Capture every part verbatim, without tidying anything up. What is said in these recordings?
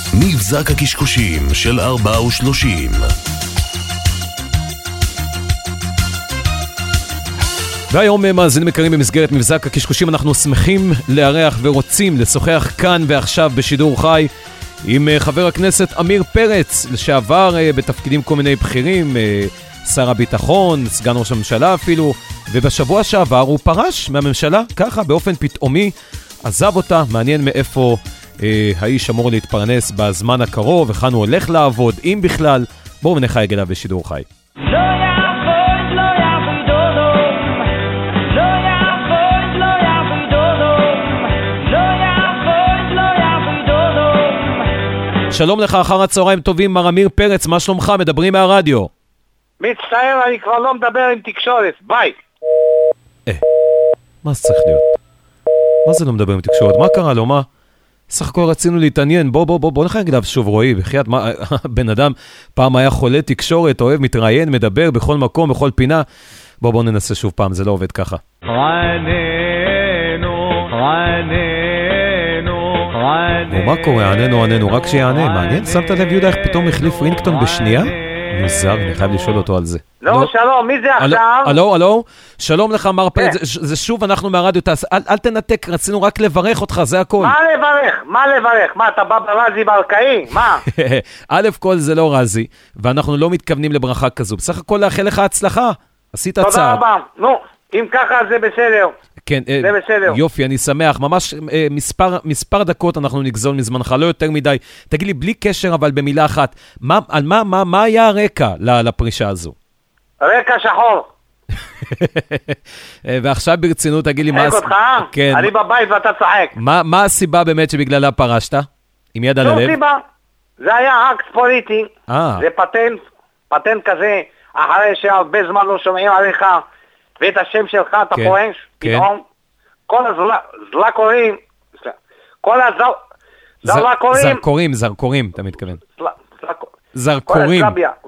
מבזק הקשקושים של ארבע ושלושים. והיום מאזינים יקרים, במסגרת מבזק הקשקושים אנחנו שמחים לארח ורוצים לשוחח כאן ועכשיו בשידור חי עם חבר הכנסת עמיר פרץ, לשעבר בתפקידים כל מיני בכירים, שר הביטחון, סגן ראש הממשלה אפילו, ובשבוע שעבר הוא פרש מהממשלה, ככה באופן פתאומי, עזב אותה. מעניין מאיפה אה, האיש אמור להתפרנס בזמן הקרוב, וכאן הוא הולך לעבוד, אם בכלל. בואו נחייג אליו בשידור חי. שלום לך, אחר הצהריים טובים, מר עמיר פרץ, מה שלומך? מדברים מהרדיו. מצטער, אני כבר לא מדבר עם תקשורת, ביי. אה, מה זה צריך להיות? מה זה לא מדבר עם תקשורת? מה קרה לו? מה? סך הכל רצינו להתעניין, בוא בוא בוא בוא נחייג אליו שוב, רועי, בחייאת, מה, בן אדם פעם היה חולה תקשורת, אוהב, מתראיין, מדבר בכל מקום, בכל פינה. בוא בוא ננסה שוב פעם, זה לא עובד ככה. עננו, עננו, עננו. מה קורה? עננו, עננו, רק שיענה. מעניין, שמת לב יהודה איך פתאום החליף רינגטון בשנייה? מוזר, אני חייב לשאול אותו על זה. לא, שלום, מי זה עכשיו? אלו, אלו, שלום לך מר פרץ, זה שוב אנחנו מהרדיו, אל תנתק, רצינו רק לברך אותך, זה הכל. מה לברך? מה לברך? מה, אתה בא ברזי ברקאי? מה? א' כל זה לא רזי, ואנחנו לא מתכוונים לברכה כזו, בסך הכל לאחל לך הצלחה, עשית צעד. תודה רבה, נו, אם ככה זה בסדר. כן, זה בסדר. יופי, אני שמח, ממש מספר, מספר דקות אנחנו נגזול מזמנך, לא יותר מדי. תגיד לי, בלי קשר, אבל במילה אחת, מה, על מה, מה, מה היה הרקע לפרישה הזו? רקע שחור. ועכשיו ברצינות, תגיד לי, מה... חייק אותך? כן. אני בבית ואתה צחק. מה, מה הסיבה באמת שבגללה פרשת? עם יד על הלב? לא סיבה. זה היה אקט פוליטי. זה פטנט, פטנט כזה, אחרי שהרבה זמן לא שומעים עליך, ואת השם שלך אתה פורש, פתאום, כל הזלקורים, כל הזלקורים, זרקורים, זרקורים, אתה מתכוון. זרקורים.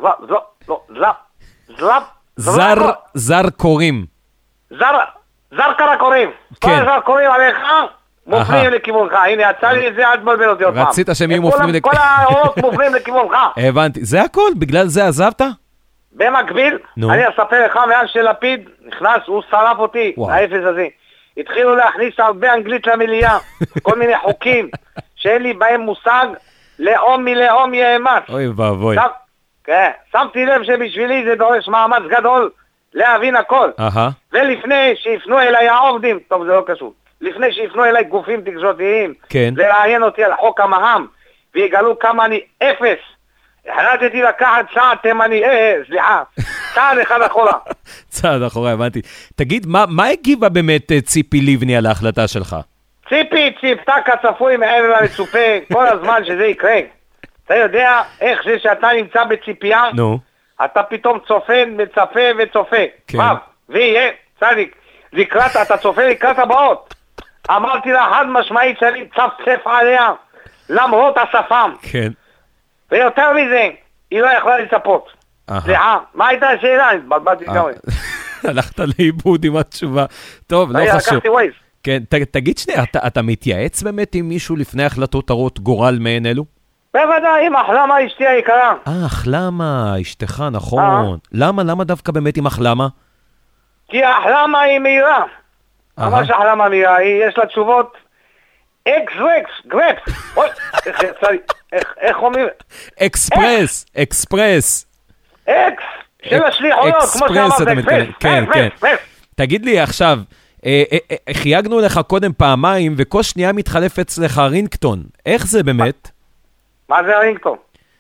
זר, זרקורים. זר, זרקורים. כל הזרקורים עליך, מופנים לכיוונך. הנה, יצא לי את זה, עד בלבל אותי עוד פעם. רצית שהם יהיו מופנים לכיוונך. כל האורות מופנים לכיוונך. הבנתי. זה הכל? בגלל זה עזבת? במקביל, אני אספר לך מאז שלפיד נכנס, הוא שרף אותי, האפס הזה. התחילו להכניס הרבה אנגלית למליאה, כל מיני חוקים שאין לי בהם מושג, לאום מלאום יאמץ. אוי ואבוי. כן, שמתי לב שבשבילי זה דורש מאמץ גדול להבין הכל. ולפני שיפנו אליי העובדים, טוב זה לא קשור, לפני שיפנו אליי גופים תקשורתיים, לראיין אותי על חוק המע"מ, ויגלו כמה אני אפס, החלטתי לקחת צעד תימני, אה, סליחה, צעד אחד אחורה. צעד אחורה, הבנתי. תגיד, מה, מה הגיבה באמת ציפי לבני על ההחלטה שלך? ציפי ציפתה כצפוי מעבר לצופה, כל הזמן שזה יקרה. אתה יודע איך זה שאתה נמצא בציפייה? נו. אתה פתאום צופה, מצפה וצופה. כן. מה? ויהיה, צדיק, לקראת, אתה צופה לקראת הבאות. אמרתי לה חד משמעית שאני צפצף עליה, למרות השפם. כן. ויותר מזה, היא לא יכולה לצפות. סליחה, מה הייתה השאלה? התבלבלתי גם. הלכת לאיבוד עם התשובה. טוב, לא חשוב. לקחתי ווייז. כן, תגיד שנייה, אתה מתייעץ באמת עם מישהו לפני החלטות הרות גורל מעין אלו? בוודאי, עם אחלמה אשתי היקרה. אה, אחלמה, אשתך, נכון. למה, למה דווקא באמת עם אחלמה? כי אחלמה היא מהירה. ממש אחלמה מהירה, יש לה תשובות אקס רקס, גרפס. אוי, איך יצא לי, איך אומרים? אקספרס, אקספרס. אקס, של השליחויות, כמו שאמרת, אקספרס. כן, כן. תגיד לי עכשיו, חייגנו לך קודם פעמיים, וכל שנייה מתחלף אצלך רינגטון. איך זה באמת? מה זה הרינגטון?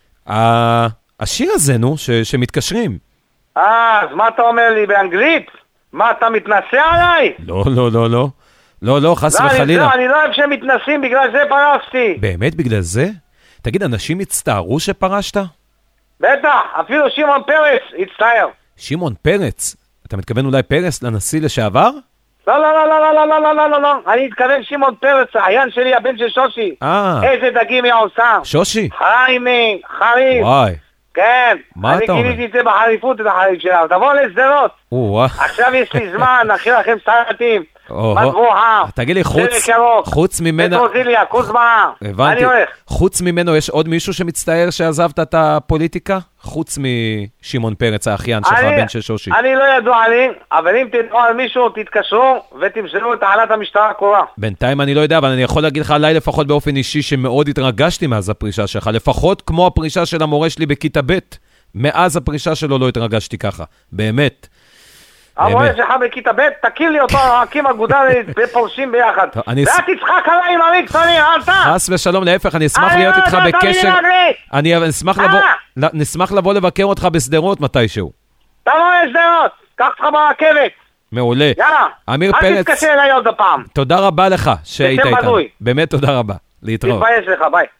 השיר הזה, נו, שמתקשרים. אה, אז מה אתה אומר לי באנגלית? מה, אתה מתנסה עליי? לא, לא, לא, לא. לא, לא, חס וחלילה. לא, אני לא אוהב שהם מתנסים, בגלל זה פרשתי. באמת בגלל זה? תגיד, אנשים הצטערו שפרשת? בטח, אפילו שמעון פרץ הצטער. שמעון פרץ? אתה מתכוון אולי פרץ לנשיא לשעבר? לא, לא, לא, לא, לא, לא, לא, לא, לא, לא. אני מתכוון שמעון פרץ, העיין שלי, הבן של שושי. אה. איזה דגים היא עושה. שושי? חיימי, חריף. וואי. כן. מה אתה אומר? אני גיליתי את זה בחריפות, את החריף שלה. תבוא לסדרות. עכשיו יש לי זמן, נכין לכם סרטים, מדבוחה, תגיד לי, חוץ ממנו... פטרוזיליה, כוסברה, אני הולך. חוץ ממנו יש עוד מישהו שמצטער שעזבת את הפוליטיקה? חוץ משמעון פרץ, האחיין שלך, הבן של שושי. אני לא ידוע לי, אבל אם תדעו על מישהו, תתקשרו ותמסרו את תחנת המשטרה הקרובה. בינתיים אני לא יודע, אבל אני יכול להגיד לך עליי לפחות באופן אישי שמאוד התרגשתי מאז הפרישה שלך, לפחות כמו הפרישה של המורה שלי בכיתה ב'. מאז הפרישה שלו לא התרגשתי ככה, באמת. המורה שלך בכיתה ב', תקים לי אותו, הקים אגודה ופורשים ביחד. ואל תצחק עליי עם המקצועי, אל תא! חס ושלום, להפך, אני אשמח להיות איתך בקשר. אני אשמח לבוא לבקר אותך בסדרות מתישהו. תבוא לסדרות, קח אותך ברכבת. מעולה. יאללה, אל תתקשר אליי עוד הפעם. תודה רבה לך שהיית איתנו. באמת תודה רבה. להתראות. תתבייש לך, ביי.